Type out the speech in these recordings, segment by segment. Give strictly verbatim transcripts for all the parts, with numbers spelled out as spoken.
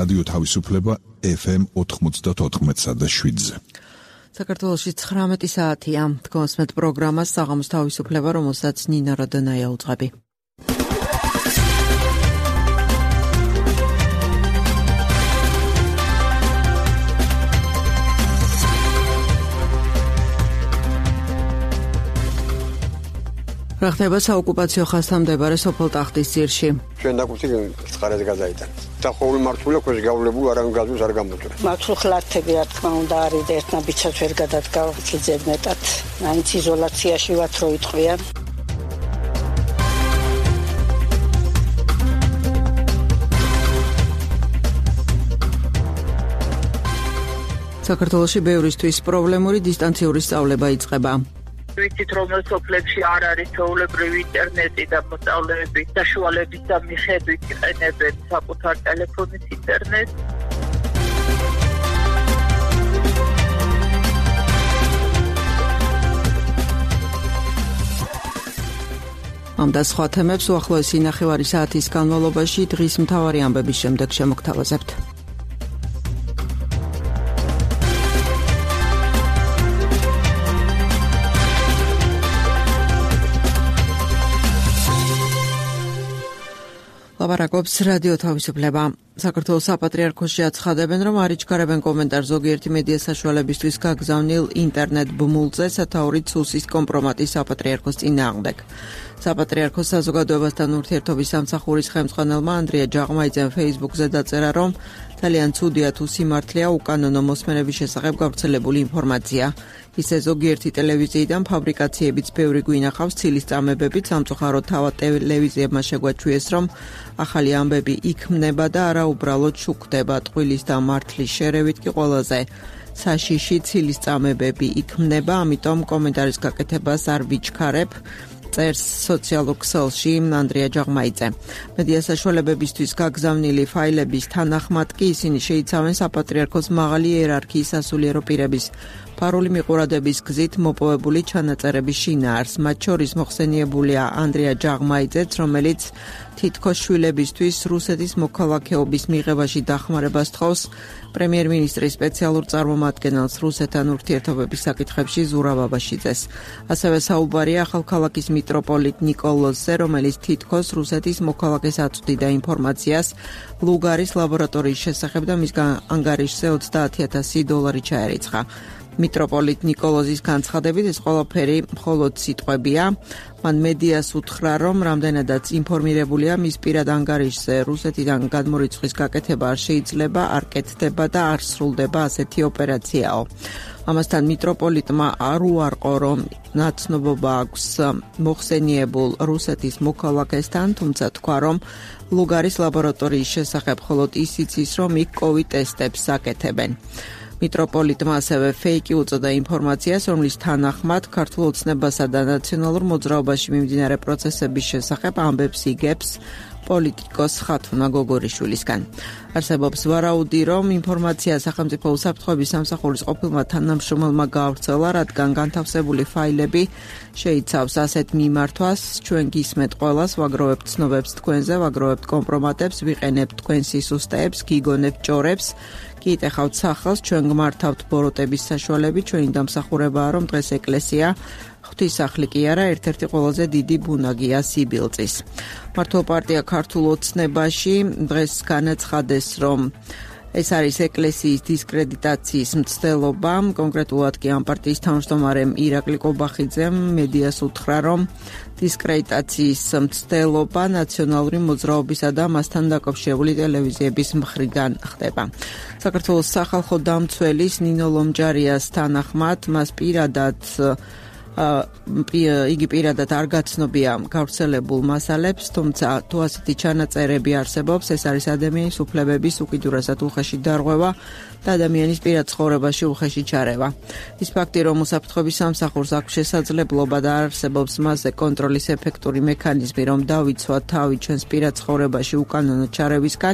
რადიო თავისუფლება ეფ ემ ოთხმოცდაოთხ და შვიდზე. საქართველოში ცხრამეტი საათია. თქვენსმეთ პროგრამას საღამოს თავისუფლება, რომელსაც ნინა როდონაია უძღვები. რა ხდება საოკუპაციო ხაზთან მდებარე სოფელ ტახტის ძირში? ჩვენ დაკუთი ცხარეზე გადაიტანეთ. დახოვული მართული ქვეშ გავლებულ არავინ გაზოს არ გამოწვევ. მართლხლათები რა თქმა უნდა არის და ერთმა ბიჭაც ვერ გადადგა ძედ მეტად. მაინც იზოლაციაში ვართ რო იტყვიან. საქართველოში ბევრისთვის პრობლემური დისტანციური სწავლება იწყება. ვიცით რომ სოფლებში არ არის ჩვეულებრივი ინტერნეტი და მოსწავლეები საშუალების მიხედვით იყენებენ საკუთარ ტელეფონის ინტერნეტს. ამ და სხვა თემებს უახლოესი ნახევარი საათის განმავლობაში დღის მთავარი ამბების შემდეგ შემოგთავაზებთ. ლაპარაკობს რადიო თავისუფლება. საქართველოს საპატრიარქოში აცხადებენ, რომ არ იჩქარებენ კომენტარ ზოგიერთი მედია საშუალებისთვის გაგზავნილ ინტერნეტ ბმულზე სათაურით სუსის კომპრომატის საპატრიარქოს წინააღმდეგ. საპატრიარქოს საზოგადოებასთან ურთიერთობის სამსახურის ხელმძღვანელმა ანდრია ჯაღმაიძემ ფეისბუქზე დაწერა, რომ ძალიან ცუდია თუ სიმართლეა უკანონო მოსმენების შესახებ გავრცელებული ინფორმაცია. ისე ზოგიერთი ტელევიზიიდან ფაბრიკაციებიც ბევრი გვინახავს ცილის წამებებით, სამწუხაროდ თავად ტელევიზიებმა შეგვაჩვიეს, რომ ახალი ამბები იქმნება და არა უბრალოდ შუქდება. ტყუილის და მართლის შერევით კი ყველაზე საშიში ცილის წამებები იქმნება, ამიტომ კომენტარის გაკეთებას არ ვიჩქარებ. წერს სოციალურ ქსელში ანდრია ჯაღმაიძე. მედია საშუალებებისთვის გაგზავნილი ფაილების თანახმად კი ისინი შეიცავენ საპატრიარქოს მაღალი იერარქიის სასულიერო პირების ფარული მიყურადების გზით მოპოვებული ჩანაწერების შინაარს. მათ შორის მოხსენიებულია ანდრია ჯაღმაიძეც, რომელიც თითქოს შვილებისთვის რუსეთის მოქალაქეობის მიღებაში დახმარებას თხოვს პრემიერ-მინისტრის სპეციალურ წარმომადგენელს რუსეთთან ურთიერთობების საკითხებში ზურაბ აბაშიძეს. ასევე საუბარია ახალქალაქის მიტროპოლიტ ნიკოლოზზე, რომელიც თითქოს რუსეთის მოქალაქეს აწვდიდა ინფორმაციას ლუგარის ლაბორატორიის შესახებ და მის ანგარიშზე ოცდაათი ათასი დოლარი ჩაერიცხა. მიტროპოლიტ ნიკოლოზის განცხადებით ეს ყველაფერი მხოლოდ სიტყვებია. მან მედიას უთხრა, რომ რამდენადაც ინფორმირებულია მის პირად ანგარიშზე რუსეთიდან გადმორიცხვის გაკეთება არ შეიძლება, არ კეთდება და არ სრულდება ასეთი ოპერაციაო. ამასთან მიტროპოლიტმა არ უარყო, რომ ნაცნობობა აქვს მოხსენიებულ რუსეთის მოქალაქესთან, თუმცა თქვა, რომ ლუგარის ლაბორატორიის შესახებ მხოლოდ ის იცის, რომ იქ კოვიდ ტესტებს აკეთებენ. მიტროპოლიტმა ასევე ფეიკი უწოდა ინფორმაციას, რომლის თანახმად ქართულ ოცნებასა და ნაციონალურ მოძრაობაში მიმდინარე პროცესების შესახებ ამბებს იგებს პოლიტიკოს ხათუნა გოგორიშვილისგან. არსებობს ვარაუდი, რომ ინფორმაცია სახელმწიფო უსაფრთხოების სამსახურის ყოფილმა თანამშრომელმა გაავრცელა, რადგან განთავსებული ფაილები შეიცავს ასეთ მიმართვას, ჩვენ გისმენთ ყველას, ვაგროვებთ ცნობებს თქვენზე, ვაგროვებთ კომპრომატებს, ვიყენებთ თქვენ სისუსტეებს, გიგონებთ ჭორებს, გიიტეხავთ სახელს, ჩვენ გმართავთ ბოროტების საშუალებით, ჩვენი დამსახურებაა, რომ დღეს ეკლესია ღვთისმსახლი კი არა, ერთ-ერთი ყველაზე დიდი ბუნაგია სიბილწის. მართლ პარტია ქართულ ოცნებაში დღეს განაცხადეს, რომ ეს არის ეკლესიის დისკრედიტაციის მცდელობა. კონკრეტულად კი ამ პარტიის თავმჯდომარემ ირაკლი კობახიძემ მედიას უთხრა, რომ დისკრედიტაციის მცდელობა ნაციონალური მოძრაობისა და მასთან დაკავშირებული ტელევიზიების მხრიდან ხდება. საქართველოს სახალხო დამცველის ნინო ლომჯარიას თანახმად მას პირადად იგი პირადად არ გაცნობია გავრცელებულ მასალებს, თუმცა თუ ასეთი ჩანაწერები არსებობს, ეს არის ადამიანის უფლებების უკიდურესად უხეში დარღვევა და ადამიანის პირად ცხოვრებაში უხეში ჩარევა. ის ფაქტი, რომ უსაფრთხოების სამსახურს აქვს შესაძლებლობა და არსებობს მასზე კონტროლის ეფექტური მექანიზმი, რომ დავიცვათ თავი ჩვენს პირად ცხოვრებაში უკანონო ჩარევისგან,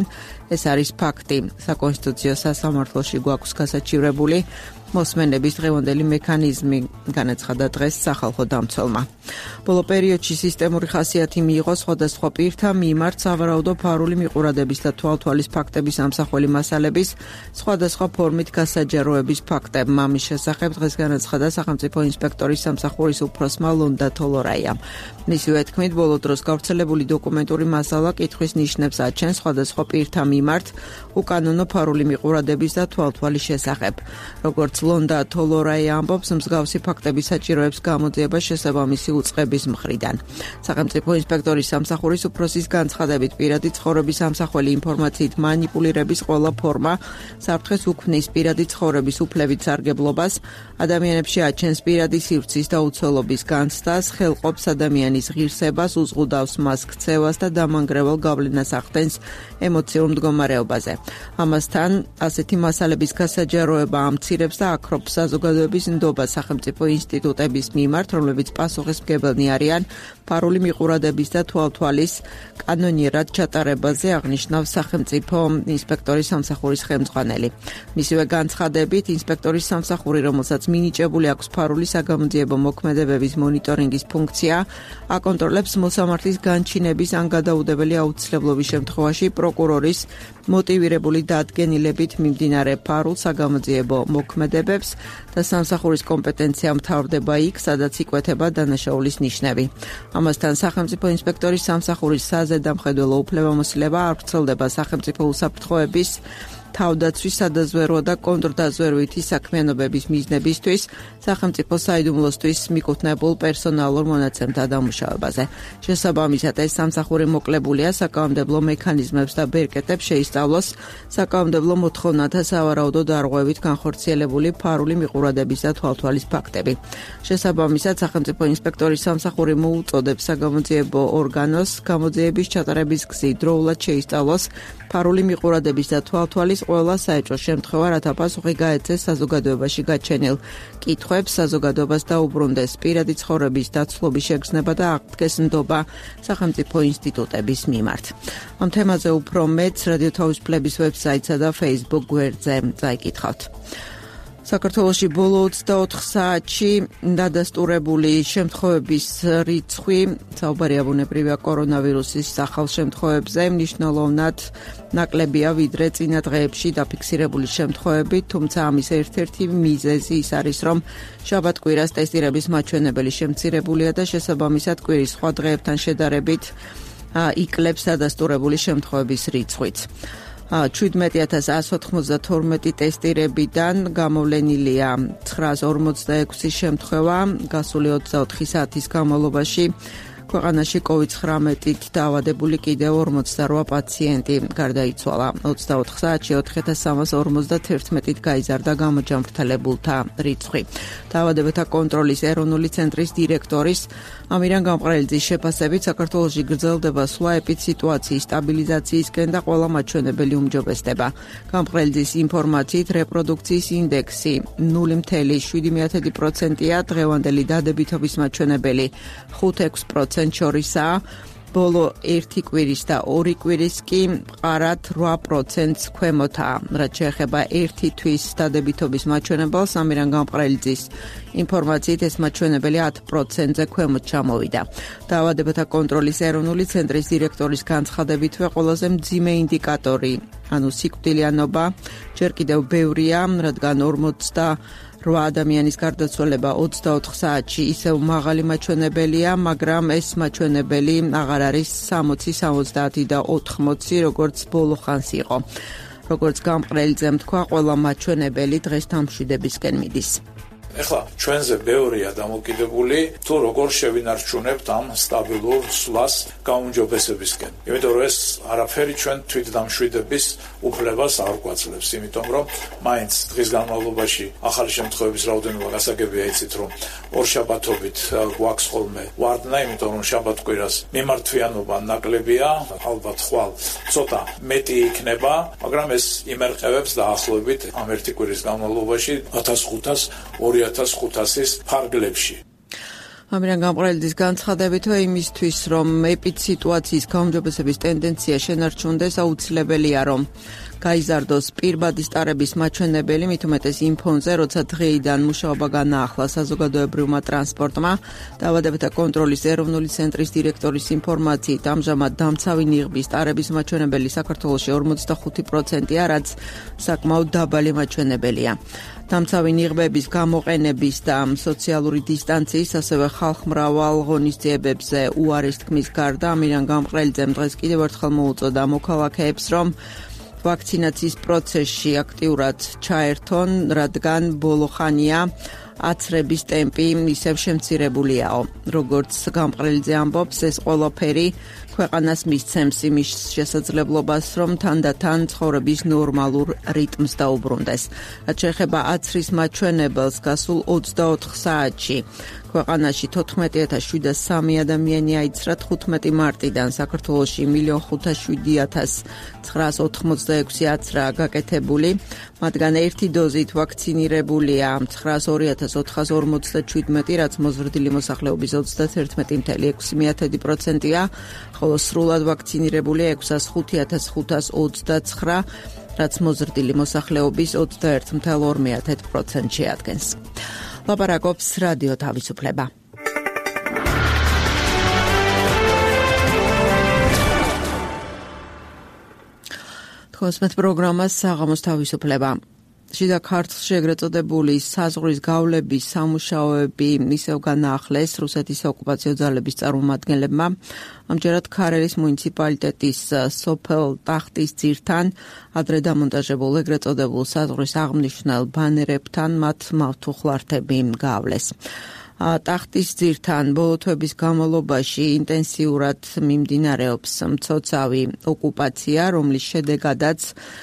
ეს არის ფაქტი. საკონსტიტუციო სასამართლოში გვაქვს გასაჩივრებული მოსმენების დღევანდელი მექანიზმი, განაცხადა დღეს სახალხო დამცველმა. ბოლო პერიოდში სისტემური ხასიათი მიიღო სხვადასხვა პირთა მიმართ სავარაუდო ფარული მიყურადების და თვალთვალის ფაქტების ამსახველი მასალების სხვადასხვა ფორმით გასაჯაროების ფაქტებმა. ამის შესახებ დღეს განაცხადა სახელმწიფო ინსპექტორის სამსახურის უფროსმა ლონდა თოლორაიამ. მისივე თქმით, ბოლო დროს გავრცელებული დოკუმენტური მასალა კითხვის ნიშნებს აჩენს სხვადასხვა პირთა მიმართ უკანონო ფარული მიყურადების და თვალთვალის შესახებ. როგორც ლონდა თოლორაია ამბობს, მსგავსი ფაქტების საჭიროებს გამოძიება შესაბამისი უწყების მხრიდან. სახელმწიფო ინსპექტორის სამსახურის უფროსის განცხადებით, პირადი ცხოვრების ამსახველი ინფორმაციით მანიპულირების ყველა ფორმა საფრთხეს უქმნის პირადი ცხოვრების უფლებით სარგებლობას, ადამიანებში აჩენს პირადი სივრცის და უცველობის განცდას, ხელყოფს ადამიანის ღირსებას, უზღუდავს მას ქცევას და დამანგრეველ გავლენას ახდენს ემოციურ მდგომარეობაზე. ამასთან, ასეთი მასალების გასაჯაროება ამცირებს და აკრობს საზოგადოების ნდობა სახელმწიფო ინსტიტუტების მიმართ, რომლებიც პასუხისმგებელნი არიან ფარული მიყურადების და თვალთვალის კანონიერად ჩატარებაზე, აღნიშნავს სახელმწიფო ინსპექტორის სამსახურის ხელმძღვანელი. მისივე განცხადებით, ინსპექტორის სამსახური, რომელსაც მინიჭებული აქვს ფარული საგამოძიებო მოქმედებების მონიტორინგის ფუნქცია, აკონტროლებს მოსამართლის განჩინების ან გადაუდებელი აუცილებლობის შემთხვევაში პროკურორის მოტივირებული დადგენილებით მიმდინარე ფარულ საგამოძიებო მოქმედებებს და სამსახურის კომპეტენცია მთავრდება იქ, სადაც იკვეთება დანაშაულის ნიშნები. ამასთან, სახელმწიფო ინსპექტორის სამსახურის საზედამხედველო უფლებამოსილება არ ვრცელდება სახელმწიფო უსაფრთხოების, თავდაცვის, სადაზვერვო და კონტრდაზვერვითი საქმიანობების მიზნებისთვის სახელმწიფო საიდუმლოსთვის მიკუთვნებულ პერსონალურ მონაცემთა დამუშავებაზე. შესაბამისად, ეს სამსახური მოკლებულია საკანონმდებლო მექანიზმებს და ბერკეტებს შეისწავლოს საკანონმდებლო მოთხოვნათა სავარაუდო დარღვევით განხორციელებული ფარული მიყურადების და თვალთვალის ფაქტები. შესაბამისად, სახელმწიფო ინსპექტორის სამსახური მოუწოდებს საგამოძიებო ორგანოს გამოძიების ჩატარების გზით დროულად შეისწავლოს ფარული მიყურადების და თვალთვალის ყველა საეჭვო შემთხვევა, რათა პასუხი გაეცეს საზოგადოებაში გაჩენილ კითხვებს, საზოგადოებას დაუბრუნდეს პირადი ცხოვრების დაცლობის შეგრძნება და აღდგეს ნდობა სახელმწიფო ინსტიტუტების მიმართ. ამ თემაზე უფრო მეტს რადიო თავისუფლების ვებსაიტსა და Facebook გვერდზე წაიკითხავთ. საქართველოში ბოლო ოცდაოთხ საათში დადასტურებული შემთხვევების რიცხვი, საუბარია ბუნებრივია კორონავირუსის ახალ შემთხვევებზე, მნიშვნელოვნად ნაკლებია ვიდრე წინა დღეებში დაფიქსირებული შემთხვევები, თუმცა ამის ერთ-ერთი მიზეზი ის არის, რომ შაბათ-კვირას ტესტირების მაჩვენებელი შემცირებულია და შესაბამისად კვირის სხვა დღეებთან შედარებით იკლებს დადასტურებული შემთხვევების რიცხვიც. შვიდმეტი ათას ასი ოცდათორმეტი ტესტირებიდან გამოვლენილია ცხრაას ორმოცდაექვსი შემთხვევა, გასული ოცდაოთხი საათის განმავლობაში ქვეყანაში კოვიდ ცხრამეტით დაავადებული კიდევ ორმოცდარვა პაციენტი გარდაიცვალა. ოცდაოთხ საათში ოთხი ათას სამას ორმოცდათერთმეტით გაიზარდა გამოჯანმრთელებულთა რიცხვი. დაავადებათა კონტროლის ეროვნული ცენტრის დირექტორის ამირან გამყრელიძის შეფასებით, საქართველოში გრძელდება სვლა ეპიდსიტუაციის სტაბილიზაციისკენ და ყველა მაჩვენებელი უმჯობესდება. გამყრელიძის ინფორმაციით, რეპროდუქციის ინდექსი ნული მცდე შვიდი პროცენტია, დღევანდელი დადებითობის მაჩვენებელი ხუთ ექვს პროცენტს შორისაა, ბოლო ერთი კვირის და ორი კვირის კი მყარად რვა პროცენტს ქვემოთაა. რაც შეეხება ერთი თვის დადებითობის მაჩვენებელს, ამირან გამყრელიძის ინფორმაციით ეს მაჩვენებელი ათ პროცენტზე ქვემოთ ჩამოვიდა. დაავადებათა კონტროლის ეროვნული ცენტრის დირექტორის განცხადებითვე ყველაზე მძიმე ინდიკატორი, ანუ სიკვდილიანობა, ჯერ კიდევ ბევრია, რადგან ორმოცდა რვა ადამიანის გარდაცვალება ოცდაოთხ საათში ისევ მაღალი მაჩვენებელია, მაგრამ ეს მაჩვენებელი აღარ არის სამოცი, სამოცდაათი და ოთხმოცი, როგორც ბოლო ხანს იყო. როგორც გამყრელიძემ თქვა, ყველა მაჩვენებელი დღეს დამშვიდებისკენ მიდის. ეხლა ჩვენზე ბევრია დამოკიდებული, თუ როგორ შევინარჩუნებთ ამ სტაბილურ სვლას გაუმჯობესებისკენ. იმიტომ რომ ეს არაფერი ჩვენ თვითდამშვიდების უფლებას არ გვაძლევს, იმიტომ რომ მაინც დღის განმავლობაში ახალი შემთხვევების რაოდენობა გასაგებია, იცით რომ ორშაბათობით გვაქვს ხოლმე ვარდნა, იმიტომ რომ შაბათ-კვირას მიმართვიანობა ნაკლებია, ალბათ ხვალ ცოტა მეტი იქნება, მაგრამ ეს იმერყევებს დაახლოებით ამ ერთი კვირის განმავლობაში ათას ხუთას ორი ათას ხუთასის ფარგლებში. ამირან გამყრელიძის განცხადებით, იმისთვის, რომ ეპიდსიტუაციის გაუმჯობესების ტენდენცია შენარჩუნდეს, აუცილებელია, რომ გაიზარდოს პირბადი სტარების მაჩვენებელი, მით უმეტეს იმ ფონზე, როცა დღეიდან მუშაობა განაახლა საზოგადოებრივმა ტრანსპორტმა. დაავადებათა კონტროლის ეროვნული ცენტრის დირექტორის ინფორმაციით, ამჟამად დამცავი ნიღბის სტარების მაჩვენებელი საქართველოში ორმოცდახუთი პროცენტია, რაც საკმაოდ დაბალი მაჩვენებელია. დამცავი ნიღბების გამოყენების და სოციალური დისტანციის, ასევე ხალხმრავალ ღონისძიებებზე უარის თქმის გარდა, ამირან გამყრელიძემ დღეს კიდევ ერთხელ მოუწოდა მოქალაქეებს, რომ ვაქცინაციის პროცესში აქტიურად ჩაერთონ, რადგან ბოლო ხანია აცრების ტემპი ისევ შემცირებულიაო. როგორც გამყრელიძე ამბობს, ეს ყველაფერი ქვეყანას მისცემს იმის შესაძლებლობას, რომ თანდათან ცხოვრების ნორმალურ რიტმს დაუბრუნდეს. რაც შეეხება აცრის მაჩვენებელს, გასულ ოცდაოთხ საათში ქვეყანაში თოთხმეტი ათას შვიდას სამი ადამიანი აიცრა. თხუთმეტი მარტიდან საქართველოში მილიონ ხუთას შვიდი ათას ცხრაას ოთხმოცდაექვსი აცრაა გაკეთებული, მათგან ერთი დოზით ვაქცინირებულია ცხრაას ორი ათას ოთხას ორმოცდაჩვიდმეტი, რაც მოზრდილი მოსახლეობის ოცდაათერთმეტი წამსული ექვსი მეთოდი პროცენტია, ხოლო სრულად ვაქცინირებულია ექვსას ხუთი ათას ხუთას ოცდაცხრა, რაც მოზრდილი მოსახლეობის ოცდაერთი წამსული ორი მეთოდი პროცენტს შეადგენს. ლაპარაკობს რადიო თავისუფლება. თქოსმეთ პროგრამას საღამოს თავისუფლება. შიდა ქართლში ეგრეთ წოდებული საზღვრის გავლების სამუშაოები ისევ განაახლეს რუსეთის ოკუპაციო ძალების წარმომადგენლებმა. ამჯერად ქარელის მუნიციპალიტეტის სოფელ ტახტის ძირთან ადრე დამონტაჟებულ ეგრეთ წოდებულ საზღვრის აღნიშნულ ბანერებთან მათ მავთუხლართები გავლეს. ტახტის ძირთან ბოლო თვეების განმავლობაში ინტენსიურად მიმდინარეობს მცოცავი ოკუპაცია, რომლის შედეგადაც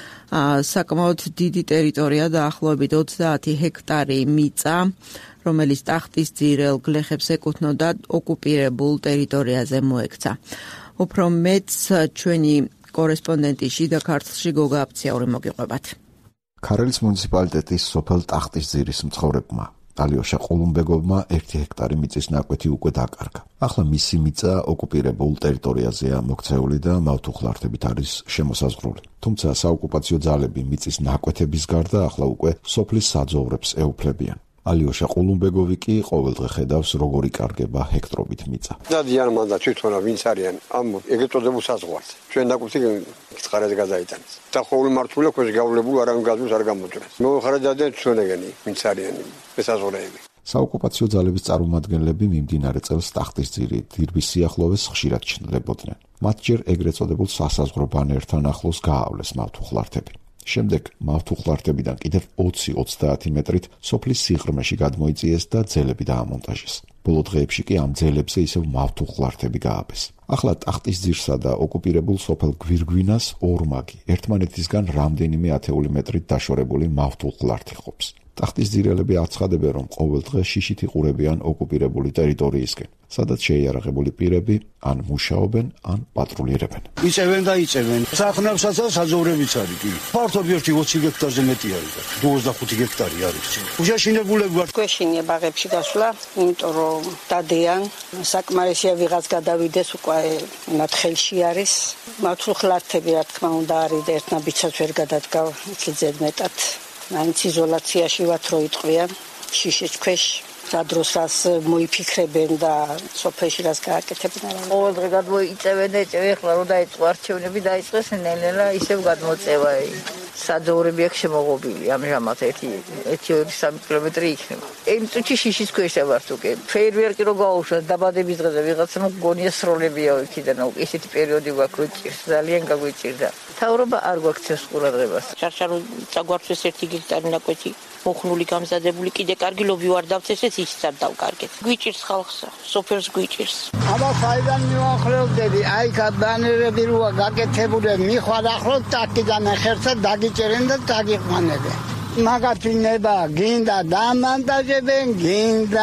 საკმაოდ დიდი ტერიტორია დაახლოებით ოცდაათი ჰექტარი მიწა, რომელიც ტახტის ძირელ გლეხებს ეკუთვნოდა ოკუპირებულ ტერიტორიაზე მოექცა. უფრო მეტს ჩვენი კორესპონდენტი შიდა ქართლში გოგა აფციაური მოგიყვებათ. ქარელის მუნიციპალიტეტის სოფელ ტახტის ძირის მცხოვრებმა ალიოშა ყულუმბეგოვმა ერთი ჰექტარი მიწის ნაკვეთი უკვე დაკარგა. ახლა მისი მიწა ოკუპირებულ ტერიტორიაზეა მოქცეული და მავთუხლართებით არის შემოსაზღვრული. თუმცა საოკუპაციო ძალები მიწის ნაკვეთების გარდა ახლა უკვე სოფლის საძოვრებს ეუფლებიან. ალიოშა ყულუმბეგოვი კი ყოველდღე ხედავს როგორ იკარგება ჰექტრობით მიწა. დადიან მან და თვითონა ვინც არიან ამ ეგრეთ წოდებულ საზღვარს. ჩვენ ნაკვეთი კითხარაზე გადაიტანეს. დახოვული მართული ქვეშ გავლებული არავინ გაზმის არ გამოწვეს. მოხარა დადიან ჩვენეგენი ვინც არიან ესაზღვრეები. საოკუპაციო ძალების წარმომადგენლები მიმდინარე წელს ტახტის ძირი დირბის სიახლოვეს ხშირად ჩნდებოდნენ. მათ ჯერ ეგრეთ წოდებულ სასაზღვრო ბანერთან ახლოს გაავლეს მავთუხლართები. შემდეგ მავთუხლართებიდან კიდევ ოცი ოცდაათი მეტრით სოფლის სიღრმეში გადმოიწიეს და ძელები დაამონტაჟეს. ბოლო დღეებში კი ამ ძელებზე ისევ მავთუხლართები გააბეს. ახლა ტახტის ძირსა და ოკუპირებულ სოფელ გვირგვინას ორმაგი ერთმანეთისგან რამდენიმე ათეული მეტრით დაშორებული მავთუხლართი ყოფს. ტახტის ძირელები აცხადებენ, რომ ყოველდღე შიშით იყურებიან ოკუპირებული ტერიტორიისკენ, სადაც შეიარაღებული პირები ან მუშაობენ, ან პატრულირებენ. იწევენ და იწევენ. სახნავსაც და საძოვრებიც არის კი. ფართობი ერთი ოცი ჰექტარზე მეტი არის და ოცდახუთი ჰექტარი არის. უშაშინებულები ვართ. გვეშინია ბაღებში გასვლა, იმიტომ რომ დადიან, საკმარისია ვიღაც გადავიდეს უკვე მათ ხელში არის. მავთუხლართები რა თქმა უნდა არის და ერთნაბიცაც ვერ გადადგავ, იცი ზედმეტად. მაინც იზოლაციაში ვართ რო იტყვიან შიშის ქვეშ სადროს რას მოიფიქრებენ და სოფელში რას გააკეთებენ არა ყოველდღე გადმოიწევენ და ეწევენ ახლა რომ დაიწყო არჩევნები დაიწყეს ნელ-ნელა ისევ გადმოწევა საძოვრები აქ შემოღობილი ამჟამად ერთი ერთი სამი კილომეტრი იქნება იმ წუთში შიშის ქვეშ ვართ უკვე ფეირვერკი რო გაუშვათ დაბადების დღეზე ვიღაცა მგონია სროლებია იქიდან ისეთი პერიოდი გვაქვს ძალიან გაგვიჭირდა თავრობა არ გვაქცევს ყურადღებას შარშარო წაგვარცეს ერთი ჰექტარი ნაკვეთი მოხნული გამზადებული კიდე კარგი ლობი ვარ დავწესეთ ისიც არ დავკარგეთ გვიჭირს ხალხს სოფელს გვიჭირს აბა ხაიდან მივახლოვდები აი კაბანერები როა გაკეთებული მიხვალ ახლო ტაკიდან ხერხზე დაგიჭერენ და დაგიყვანებენ მაგათინება გინდა დამონტაჟებენ გინდა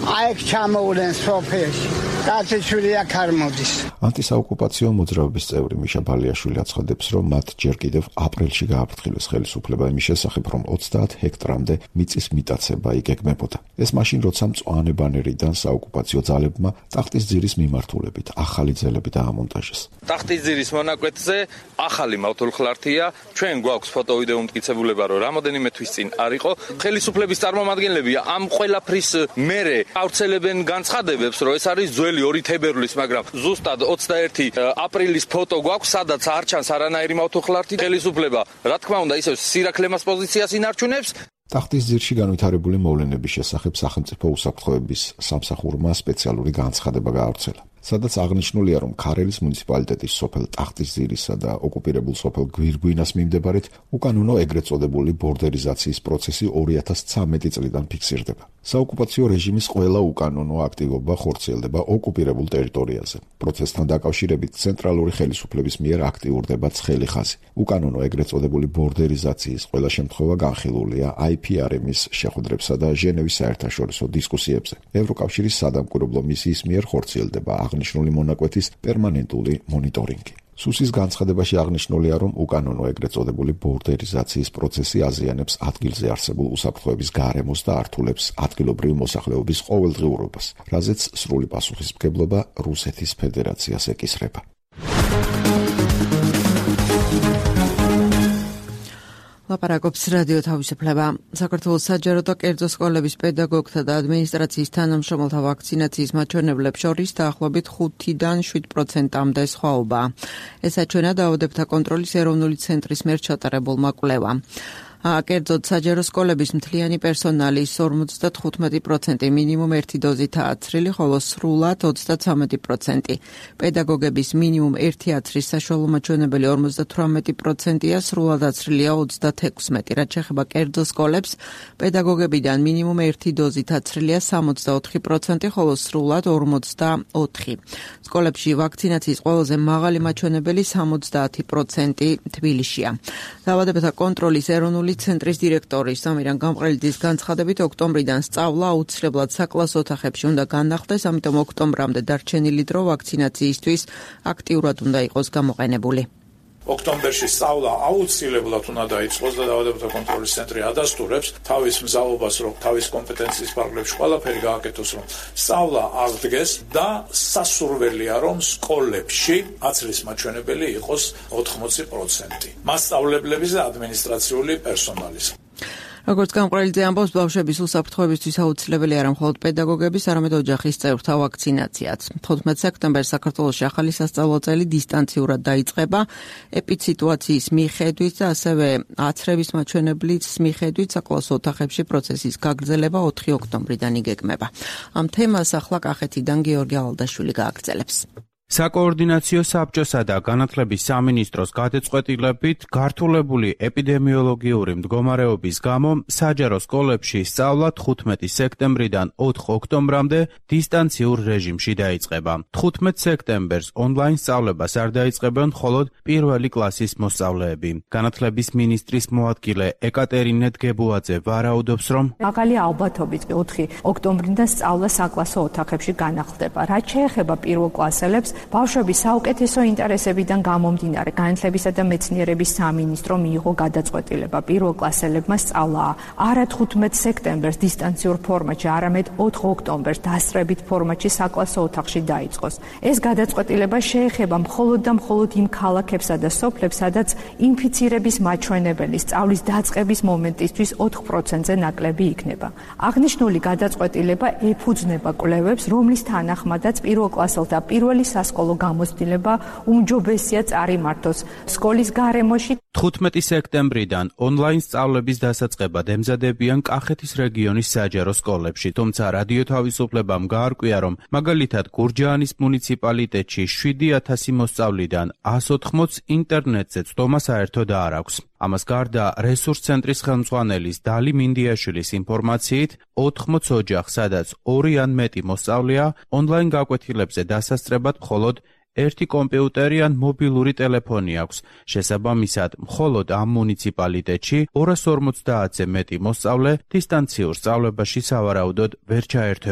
აიქ ჩამოვლენ სოფელში. კაცი შვილი აქ არ მოდის. ანტისაოკუპაციო მოძრაობის წევრი მიშა ბალიაშვილი აცხადებს, რომ მათ ჯერ კიდევ აპრილში გააფრთხილეს ხელისუფლება იმის შესახებ, რომ ოცდაათ ჰექტრამდე მიწის მიტაცება იგეგმებოდა. ეს მაშინ, როცა მწვანე ბანერიდან საოკუპაციო ძალებმა ტახტის ძირის მიმართულებით ახალი ძელები დაამონტაჟეს. ტახტის ძირის მონაკვეთზე ახალი მავთულხლართია, ჩვენ გვაქვს ფოტო-ვიდეო მტკიცებულება, რომ რამოდენიმე თვის წინ არ იყო. ხელისუფლების წარმომადგენლები ამ ყველაფრის მერე ავრცელებენ განცხადებებს, რომ ეს არის ძველი ორი თებერვლის, მაგრამ ზუსტად ოცდაერთი აპრილის ფოტო გვაქვს, სადაც არ ჩანს არანაირი მავთულხლართი. ხელისუფლება, რა თქმა უნდა, ისევ სირაქლემას პოზიციას ინარჩუნებს. ტახტის ძირში განვითარებული მოვლენების შესახებ სახელმწიფო უსაფრთხოების სამსახურმა სპეციალური განცხადება გაავრცელა, სადაც აღნიშნულია, რომ ქარელის მუნიციპალიტეტის სოფელ ტახტის ძირისა და ოკუპირებულ სოფელ გვირგვინას მიმდებარედ უკანონო ეგრეთ წოდებული ბორდერიზაციის პროცესი ორი ათას ცამეტი წლიდან ფიქსირდება. საოკუპაციო რეჟიმის ყველა უკანონო აქტივობა ხორციელდება ოკუპირებულ ტერიტორიაზე. პროცესთან დაკავშირებით ცენტრალური ხელისუფლების მიერ აქტიურდება ცხელი ხაზი. უკანონო ეგრეთ წოდებული ბორდერიზაციის ყველა შემთხვევა განხილულია აი პი არ ემის შეხვედრებსა და ჟენევის საერთაშორისო დისკუსიებზე. ევროკავშირის სადამკვირვებლო მისიის მიერ ხორციელდება აღნიშნული მონაკვეთის პერმანენტული მონიტორინგი. სუსის განცხადებაში აღნიშნულია, რომ უკანონო ეგრეთ წოდებული ბორდერიზაციის პროცესი აზიანებს ადგილზე არსებულ უსაფრთხოების გარემოს და ართულებს ადგილობრივი მოსახლეობის ყოველდღიურობას, რაზეც სრული პასუხისმგებლობა რუსეთის ფედერაციას ეკისრება. ლაპარაკობს რადიო თავისუფლება. საქართველოს საჯარო და კერძო სკოლების პედაგოგთა და ადმინისტრაციის თანამშრომელთა ვაქცინაციის მაჩვენებლებს შორის დაახლოებით ხუთიდან შვიდ პროცენტამდე სხვაობაა. ეს აჩვენა დაავადებთა კონტროლის ეროვნული ცენტრის მიერ ჩატარებულმა კვლევამ. კერძოდ საჯარო სკოლების მთლიანი პერსონალის ორმოცდათხუთმეტი პროცენტი მინიმუმ ერთი დოზითაა აცრილი, ხოლო სრულად ოცდაცამეტი პროცენტი. პედაგოგების მინიმუმ ერთი აცრის საშუალო მაჩვენებელი ორმოცდათვრამეტი პროცენტია, სრულად აცრილია ოცდათექვსმეტი. რაც შეეხება კერძო სკოლებს, პედაგოგებიდან მინიმუმ ერთი დოზით აცრილია სამოცდაოთხი პროცენტი, ხოლო სრულად ორმოცდაოთხი. სკოლებში ვაქცინაციის ყველაზე მაღალი მაჩვენებელი სამოცდაათი პროცენტი თბილისშია. დაავადებათა კონტროლის ეროვნული ცენტრის დირექტორი სამირან გამყრელიძის განცხადებით, ოქტომბრიდან სწავლა აუცილებლად საკლასო ოთახებში უნდა განახლდეს, ამიტომ ოქტომბრამდე დარჩენილი დრო ვაქცინაციისთვის აქტიურად უნდა იყოს გამოყენებული. ოქტომბერში სწავლა აუცილებლად უნდა დაიწყოს და დაავადებათა კონტროლის ცენტრი ადასტურებს თავის მზაობას, რომ თავის კომპეტენციის ფარგლებში ყველაფერი გააკეთოს, რომ სწავლა აღდგეს და სასურველია, რომ სკოლებში აცრის მაჩვენებელი იყოს ოთხმოცი პროცენტი. მასწავლებლების და ადმინისტრაციული პერსონალის. როგორც გამყრელიძე ამბობს, ბავშვების უსაფრთხოებისთვის აუცილებელი არა მხოლოდ პედაგოგების, არამედ ოჯახის წევრთა ვაქცინაციაც. თხუთმეტ სექტემბერს საქართველოში ახალი სასწავლო წელი დისტანციურად დაიწყება. ეპიდსიტუაციის მიხედვით და ასევე აცრების მაჩვენებლის მიხედვით საკლასო ოთახებში პროცესის გაგრძელება ოთხი ოქტომბრიდან იგეგმება. ამ თემას ახლა კახეთიდან გიორგი ალდაშვილი გააგრძელებს. საკოორდინაციო საბჭოსა და განათლების სამინისტროს გადაწყვეტილებით გართულებული ეპიდემიოლოგიური მდგომარეობის გამო საჯარო სკოლებში სწავლა თხუთმეტი სექტემბრიდან ოთხ ოქტომბრამდე დისტანციურ რეჟიმში დაიწყება. თხუთმეტ სექტემბერს ონლაინ სწავლებას არ დაიწყებენ მხოლოდ პირველი კლასის მოსწავლეები. განათლების მინისტრის მოადგილე ეკატერინე დგებუაძე ვარაუდობს, რომ მაღალი ალბათობით ოთხი ოქტომბრიდან სწავლა საკლასო ოთახებში განახლდება. რაც შეეხება პირველ კლასელებს, ბავშვების საუკეთესო ინტერესებიდან გამომდინარე, განათლებისა და მეცნიერების სამინისტრო მიიღო გადაწყვეტილება პირველ კლასელებმა სწავლა არა თხუთმეტ სექტემბერს დისტანციურ ფორმატში, არამედ ოთხ ოქტომბერს დასწრებით ფორმატში საკლასო ოთახში დაიწყოს. ეს გადაწყვეტილება შეეხება მხოლოდ და მხოლოდ იმ ქალაქებსა და სოფლებს, სადაც ინფიცირების მაჩვენებელი სწავლის დაწყების მომენტისთვის ოთხ პროცენტზე ნაკლები იქნება. აღნიშნული გადაწყვეტილება ეფუძნება კვლევებს, რომლის თანახმადაც პირველ კლასელთა პირველი სასკოლო გამოცდილება უმჯობესია წარიმართოს სკოლის გარემოში. თხუთმეტი სექტემბრიდან ონლაინ სწავლების დასაწყებად ემზადებიან კახეთის რეგიონის საჯარო სკოლებში, თუმცა რადიო თავისუფლებამ გაარკვია, რომ მაგალითად გურჯაანის მუნიციპალიტეტში შვიდი ათასი მოსწავლიდან ას ოთხმოცს ინტერნეტზე წვდომა საერთოდ არ აქვს. ამას გარდა რესურს ცენტრის ხელმძღვანელის დალი მინდიაშვილის ინფორმაციით, ოთხმოც ოჯახს, სადაც ორი ან მეტი მოსწავლეა, ონლაინ გაკვეთილებზე დასასწრებად მხოლოდ ერთი კომპიუტერი ან მობილური ტელეფონი აქვს. შესაბამისად, მხოლოდ ამ მუნიციპალიტეტში ორას ორმოცდაათზე მეტი მოსწავლე დისტანციურ სწავლებაში სავარაუდოდ ვერ ჩაერთვება.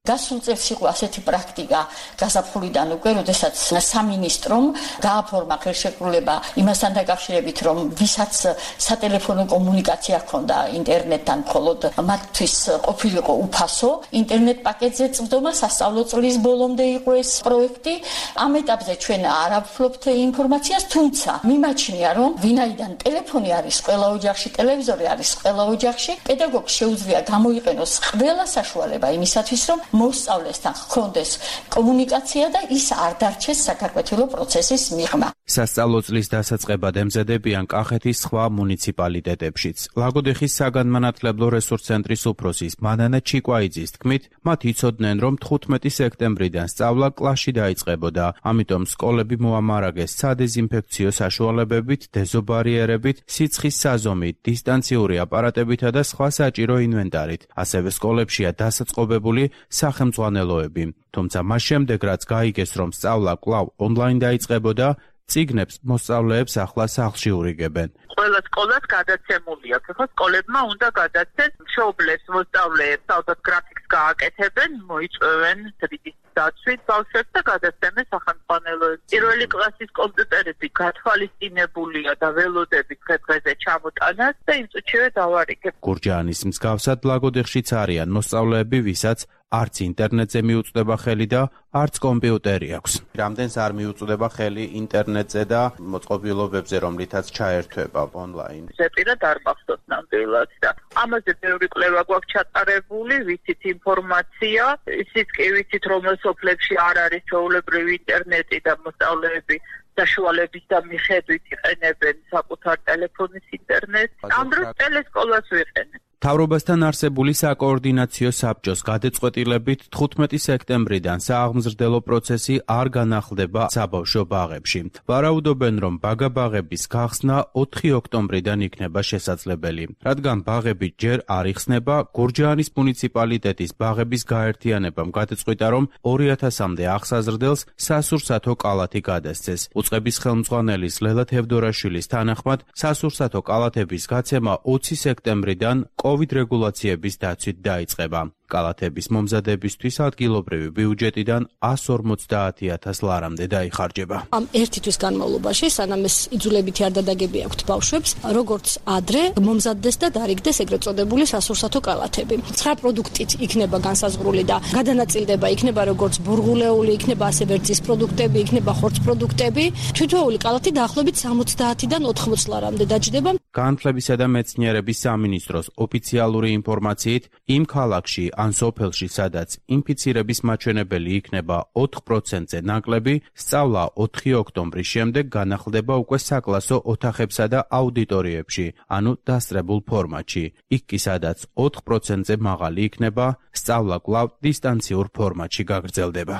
გასულ წელს იყო ასეთი პრაქტიკა გაზაფხულიდან უკვე, როდესაც სამინისტრომ გააფორმა ხელშეკრულება იმასთან დაკავშირებით, რომ ვისაც სატელეფონო კომუნიკაცია ჰქონდა ინტერნეტთან, მხოლოდ მათთვის ყოფილიყო უფასო ინტერნეტ პაკეტზე წვდომა სასწავლო წლის ბოლომდე იყო ეს პროექტი. ამ ეტაპზე ჩვენ არ ვფლობთ ინფორმაციას, თუმცა მიმაჩნია, რომ ვინაიდან ტელეფონი არის ყველა ოჯახში, ტელევიზორი არის ყველა ოჯახში, პედაგოგს შეუძლია გამოიყენოს ყველა საშუალება იმისათვის, რომ მოსწავლესთან ჰქონდეს კომუნიკაცია და ის არ დარჩეს საქაკვეთილო პროცესის მიღმა. სასწავლო წლის დასაწყებად ემზადებიან კახეთის სხვა მუნიციპალიტეტებშიც. ლაგოდეხის საგანმანათლებლო რესურს ცენტრის უფროსის მანანა ჩიკვაიძის თქმით, მათ იცოდნენ, რომ თხუთმეტი სექტემბრიდან სწავლა კლასში დაიწყებოდა, ამიტომ სკოლები მოამარაგეს სადეზინფექციო საშუალებებით, დეზობარიერებით, სიცხის საზომით, დისტანციური აპარატებითა და სხვა საჭირო ინვენტარით. ასევე სკოლებშია დასაწყობებული სახელმძღვანელოები. თუმცა მას შემდეგ, რაც გაიგეს, რომ სწავლა კვლავ ონლაინ დაიწყებოდა, წიგნებს მოსწავლეებს ახლა სახლში ურიგებენ. ყველა სკოლას გადაცემული აქვს. ახლა სკოლებმა უნდა გადაცეს მშობლებს, მოსწავლეებს, ალბათ გრაფიკს გააკეთებენ, მოიწვევენ თვითის დაცვით ბავშვებს და გადაცემენ სახელმძღვანელოებს. პირველი კლასის კომპიუტერები გათვალისწინებულია და ველოდებით დღე-დღეზე ჩამოტანას და იმ წუთშივე დავარიგებ. გურჯაანის მსგავსად ლაგოდეხშიც არიან მოსწავლეები, ვისაც არც ინტერნეტზე მიუწვდება ხელი და არც კომპიუტერი აქვს. რამდენს არ მიუწვდება ხელი ინტერნეტზე და მოწყობილობებზე, რომლითაც ჩაერთვება ონლაინ. ზეპირად არ მახსოვს ნამდვილად და ამაზე ბევრი კვლევა გვაქვს ჩატარებული, ვიცით ინფორმაცია, ისიც კი ვიცით, რომ სოფლებში არ არის ჩვეულებრივი ინტერნეტი და მოსწავლეები საშუალების და მიხედვით იყენებენ საკუთარ ტელეფონის ინტერნეტს. ამ დროს ტელესკოლას ვიყენებ. მთავრობასთან არსებული საკოორდინაციო საბჭოს გადაწყვეტილებით თხუთმეტი სექტემბრიდან სააღმზრდელო პროცესი არ განახლდება საბავშვო ბაღებში. ვარაუდობენ, რომ ბაგა-ბაღების გახსნა ოთხი ოქტომბრიდან იქნება შესაძლებელი. რადგან ბაღები ჯერ არ იხსნება, გურჯაანის მუნიციპალიტეტის ბაღების გაერთიანებამ გადაწყვიტა, რომ ორი ათასამდე აღსაზრდელს სასურსათო კალათი გადასცეს. უწყების ხელმძღვანელის ლელა თევდორაშვილის თანახმად, სასურსათო კალათების გაცემა ოცი სექტემბრიდან COVID რეგულაციების დაცვით დაიწყება. კალათების მომზადებისთვის ადგილობრივი ბიუჯეტიდან εκατს ორმოცდაათი ათას ლარამდე დაიხარჯება. ამ ერთი თვის განმავლობაში, სანამ ეს იძულებითი არ დადაგები აქვთ ბავშვებს, როგორც ადრე მომზადდეს და დარიგდეს ეგრეთ წოდებული სასურსათო კალათები. ცხრა პროდუქტით იქნება განსაზღვრული და გადანაწილდება იქნება როგორც ბურღულეული, იქნება ასევე რძის პროდუქტები, იქნება ხორცს პროდუქტები. თითოეული კალათი დაახლოებით სამოცდაათიდან ოთხმოცი ლარამდე დაჯდება. განათლებისა და მეცნიერების სამინისტროს ოფიციალური ინფორმაციით, იმ ქალაქში ან სოფელში, სადაც ინფიცირების მაჩვენებელი იქნება ოთხ პროცენტზე ნაკლები, სწავლა ოთხი ოქტომბრის შემდეგ განახლდება უკვე საკლასო ოთახებსა და აუდიტორიებში, ანუ დასწრებულ ფორმატში. იქ კი სადაც ოთხ პროცენტზე მაღალი იქნება, სწავლა კვლავ დისტანციურ ფორმატში გაგრძელდება.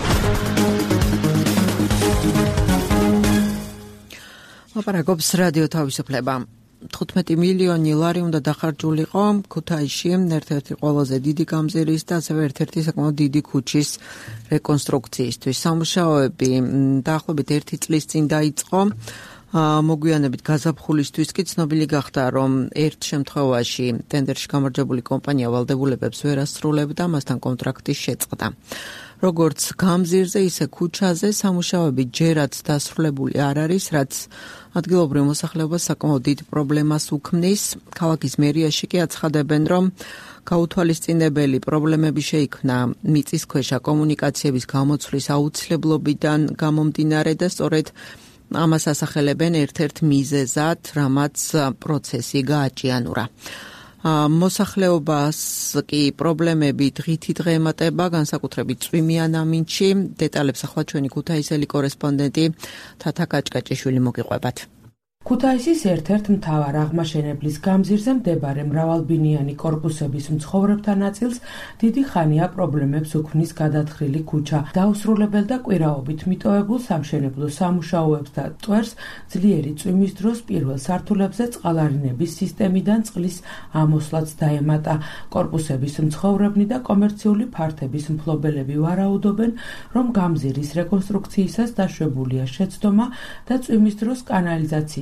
ლაპარაკობს რადიო თავისუფლება. თხუთმეტი მილიონი ლარი უნდა დახარჯულიყო ქუთაისში ერთ-ერთი ყველაზე დიდი გამზირის და ასევე ერთ-ერთი საკმაოდ დიდი ქუჩის რეკონსტრუქციისთვის. სამუშაოები დაახლოებით ერთი წლის წინ დაიწყო. მოგვიანებით გაზაფხულისთვის კი ცნობილი გახდა, რომ ერთ შემთხვევაში ტენდერში გამარჯვებული კომპანია ვალდებულებებს ვერ ასრულებდა, მასთან კონტრაქტი შეწყდა. როგორც გამზირზე, ისე ქუჩაზე სამუშაოები ჯერაც დასრულებული არ არის, რაც ადგილობრივ მოსახლეობას საკმაოდ დიდ პრობლემას უქმნის. ქალაქის მერიაში კი აცხადებენ, რომ გაუთვალისწინებელი პრობლემები შეიქმნა მიწისქვეშა კომუნიკაციების გამოცვლის აუცილებლობიდან გამომდინარე და სწორედ ამას ასახელებენ ერთ-ერთ მიზეზად, რამაც პროცესი გააჭიანურა. მოსახლეობას კი პრობლემები დღითი დღე ემატება, განსაკუთრებით წვიმიან ამინდში. დეტალებს ახლა ჩვენი ქუთაისელი კორესპონდენტი თათა კაჭკაჭიშვილი მოგიყვებათ. ქუთაისის ერთ-ერთ მთავარ აღმაშენებლის გამზირზე მდებარე მრავალბინიანი კორპუსების მცხოვრებთა ნაწილს დიდი ხანია პრობლემებს უქმნის გადათხრილი ქუჩა. დაუსრულებელ და კვირაობით მიტოვებულ სამშენებლო სამუშაოებს და ტვერს ძლიერი წვიმის დროს პირველ სართულებზე წყალარინების სისტემიდან წყლის ამოსვლაც დაემატა. კორპუსების მცხოვრებნი და კომერციული ფართების მფლობელები ვარაუდობენ, რომ გამზირის რეკონსტრუქციისას დაშვებულია შეცდომა და წვიმის დროს კანალიზაციის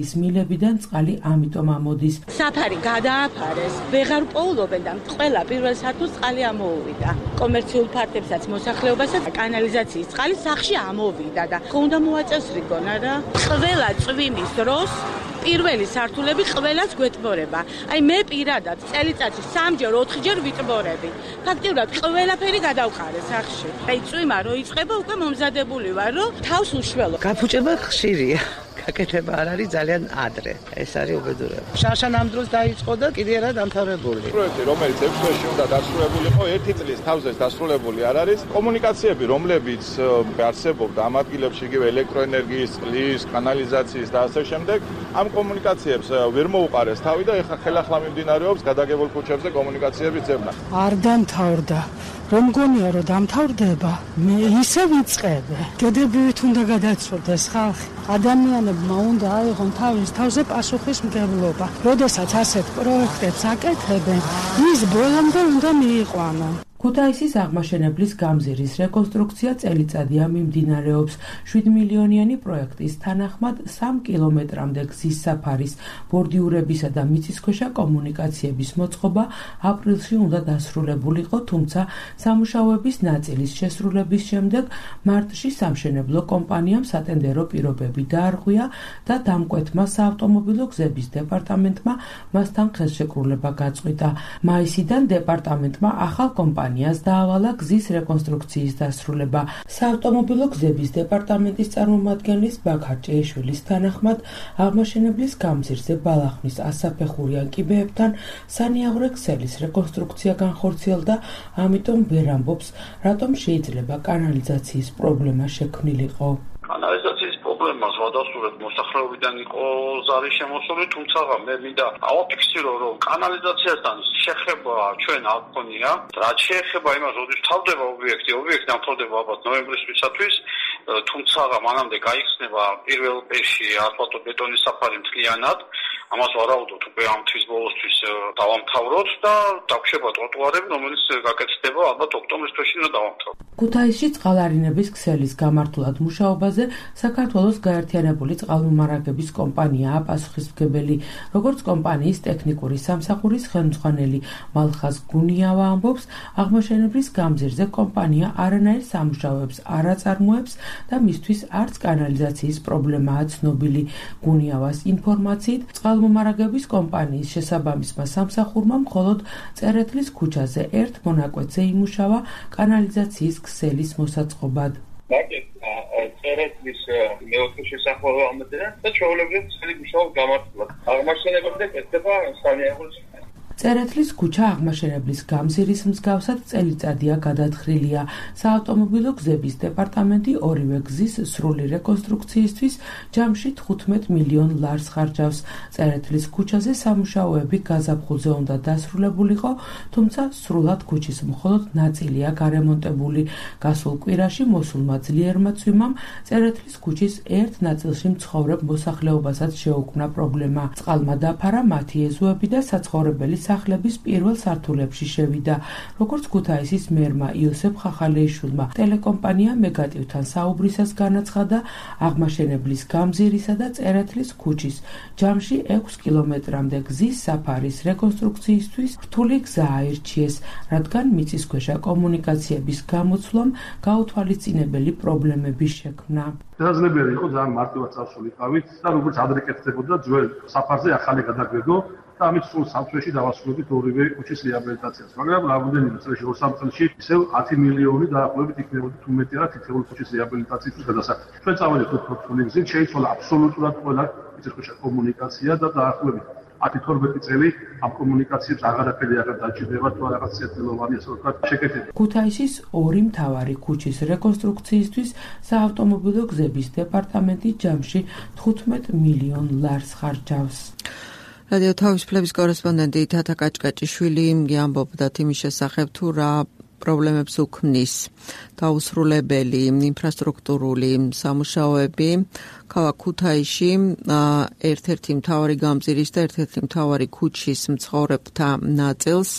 პროექტის მილებიდან წყალი ამიტომ ამოდის. საფარი გადააფარეს, ვეღარ პოულობენ და ყველა პირველ სართულს წყალი ამოუვიდა. კომერციულ ფართებსაც მოსახლეობასაც კანალიზაციის წყალი სახში ამოვიდა და უნდა მოაწესრიგონ რა. ყველა წვიმის დროს პირველი სართულები ყველას გვეტბორება. აი მე პირადად წელიწადში სამჯერ, ოთხჯერ ვიტბორები. ფაქტიურად ყველაფერი გადავყარე სახში. აი წვიმა რო იწყება, უკვე მომზადებული ვარ, რომ თავს უშველო. გაფუჭება ხშირია. გაკეთება არ არის ძალიან ადრე. ეს არის უბედურება. შარშან ამ დროს დაიწყო და კიდე არა დამთავრებული. პროექტი, რომელიც ექვს თვეში უნდა დასრულებულიყო, ერთი წლის თავზე დასრულებული არ არის. კომუნიკაციები, რომლებიც არსებობდა ამ ადგილებში, იგივე ელექტროენერგიის, წყლის, კანალიზაციის და ასე შემდეგ, ამ კომუნიკაციებს ვერ მოუყარეს თავი და ეხლა ხელახლა მიმდინარეობს გადაგებულ ქუჩებზე კომუნიკაციების ძებნა. არ დამთავრდა. რომ გონია რომ დამთავრდება, მე ისე ვიწყებე. გედებივით უნდა გადაცვლდეს ხალხი. ადამიანებმა უნდა აიღონ თავის თავზე პასუხისმგებლობა. როდესაც ასეთ პროექტებს აკეთებენ, ის ბოლომდე უნდა მიიყვანონ. ქუთაისის აღმაშენებლის გამზირის რეკონსტრუქცია წელიწადია მიმდინარეობს. შვიდ მილიონიანი პროექტის თანახმად სამ კილომეტრამდე გზის საფარის, ბორდიურებისა და მიწისქვეშა კომუნიკაციების მოწყობა აპრილში უნდა დასრულებულიყო, თუმცა სამუშაოების ნაწილის შესრულების შემდეგ მარტში სამშენებლო კომპანიამ სატენდერო პირობები დაარღვია და დამკვეთმა საავტომობილო გზების დეპარტამენტმა მასთან ხელშეკრულება გაწყვიტა. მაისიდან დეპარტამენტმა ახალ კომპანიას დაავალა გზის რეკონსტრუქციის დასრულება. საავტომობილო გზების დეპარტამენტის წარმომადგენლის ბაქარ ჭეიშვილის თანახმად აღმაშენებლის გამზირზე ბალახნის ასაფეხურიან კიბეებთან სანიაღვრე ქსელის რეკონსტრუქცია განხორციელდა, ამიტომ ვერ ამბობს, რატომ შეიძლება კანალიზაციის პრობლემა შექმნილიყო. კანალიზაციის პრობლემა ზოგადად მოსახლეობიდან იყო ზარი შემოსული, თუმცა მე მინდა ავაფიქსირო, რომ კანალიზაციასთან შეხება ჩვენ არ გქონია. რაც შეეხება იმას, როდის თავდება ობიექტი, ობიექტი დამთავრდება ალბათ ნოემბრის თვისათვის, თუმცა მანამდე გაიხსნება პირველ პერში ასფალტო-ბეტონის საფარი მთლიანად. ამას ვარაუდობთ, უკვე ამ თვის ბოლოსთვის დავამთავროთ და დაგვრჩება ტროტუარები, რომელიც გაკეთდება ალბათ ოქტომბრის თვეში უნდა დავამთავროთ. ქუთაისში წყალარინების ქსელის გამართულად მუშაობაზე საქართველოს გაერთიანებული წყალმომარაგების კომპანიაა პასუხისმგებელი. როგორც კომპანიის ტექნიკური სამსახურის ხელმძღვანელი მალხაზ გუნიავა ამბობს, აღმაშენებლის გამზირზე კომპანია არანაირ სამუშაოებს არ აწარმოებს და მისთვის არც კანალიზაციის პრობლემაა ცნობილი. გუნიავას ინფორმაციით, წყალმომარაგების კომპანიის შესაბამისმა სამსახურმა მხოლოდ წერეთლის ქუჩაზე ერთ მონაკვეთზე იმუშავა კანალიზაციის ქსელის მოსაწყობად. მაკეტა წერეთლის მეოთხე შესახვევამდე და ჩვეულებრივ ქსელი მუშაობს გამართულად. აღმაშენებამდე კეთდება სანიაღვრე წერეთლის ქუჩა აღმაშენებლის გამზირის მსგავსად წელიწადია გადათხრილია. საავტომობილო გზების დეპარტამენტი ორივე გზის სრული რეკონსტრუქციისთვის ჯამში თხუთმეტ მილიონ ლარს ხარჯავს. წერეთლის ქუჩაზე სამუშაოები გაზაფხულზე უნდა დასრულებულიყო, თუმცა სრულად ქუჩის მხოლოდ ნაწილია გარემონტებული. გასულ კვირაში მოსულმა ძლიერმა წვიმამ წერეთლის ქუჩის ერთ ნაწილში მცხოვრებ მოსახლეობასაც შეუქმნა პრობლემა. წყალმა დაფარა მათი ეზოები და საცხოვრებელი სახლების პირველ სართულებში შევიდა. როგორც ქუთაისის მერმა იოსებ ხახალეიშვილმა ტელეკომპანია მეგატივთან საუბრისას განაცხადა, აღმაშენებლის გამზირისა და წერეთლის ქუჩის ჯამში ექვს კილომეტრამდე გზის საფარის რეკონსტრუქციისთვის რთული გზა აირჩიეს, რადგან მიწისქვეშა კომუნიკაციების გამოცვლამ გაუთვალისწინებელი პრობლემები შექმნა. შესაძლებელი იყო ძალიან მარტივად წავსულიყავით და როგორც ადრე კეთდებოდა ძველ საფარზე ახალი გადაგვეგო და ამით სულ სამთვეში დავასრულებით ორივე ქუჩის რეაბილიტაციას. მაგრამ რამოდენიმე წელში, ორ-სამ წელში ისევ ათი მილიონი დაახლოებით იქნებოდა თუ მეტი არა თითოეული ქუჩის რეაბილიტაციის გადასახადი. ჩვენ წავედით უფრო გზით, შეიცვალა აბსოლუტურად ყველა მიწისქვეშა კომუნიკაცია და დაახლოებით ათი თორმეტი წელი ამ კომუნიკაციებს აღარაფერი აღარ დაჭირდება თუ რაღაც ცერტილოვანი ასე ვთქვათ შეკეთება. ქუთაისის ორი მთავარი ქუჩის რეკონსტრუქციისთვის საავტომობილო გზების დეპარტამენტი ჯამში თხუთმეტ მილიონ ლარს ხარჯავს. რადიო თავისუფლების კორესპონდენტი თათა კაჭკაჭიშვილი ამბობდა იმის შესახებ, თუ რა პრობლემებს უქმნის დაუსრულებელი ინფრასტრუქტურული სამუშაოები ქალაქ ქუთაისში ერთ-ერთი მთავარი გამზირის და ერთ-ერთი მთავარი ქუჩის მცხოვრებთა ნაწილს.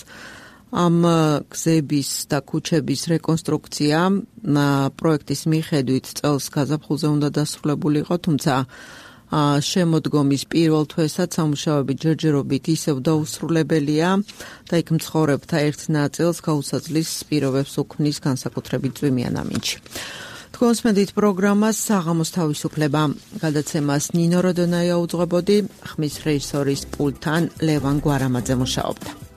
ამ გზების და ქუჩების რეკონსტრუქცია პროექტის მიხედვით წელს გაზაფხულზე უნდა დასრულებულიყო, თუმცა შემოდგომის პირველ თვესაც სამუშაოები ჯერჯერობით ისევ დაუსრულებელია და იქ მცხოვრებთა ერთ ნაწილს გაუსაძლის პირობებს უქმნის განსაკუთრებით წვიმიან ამინჩი. თქვენს მედით პროგრამას საღამოს თავისუფლება გადაცემას ნინო როდონაია უძღვებოდი, ხმის რეჟისორის პულტთან ლევან გვარამაძე მუშაობდა.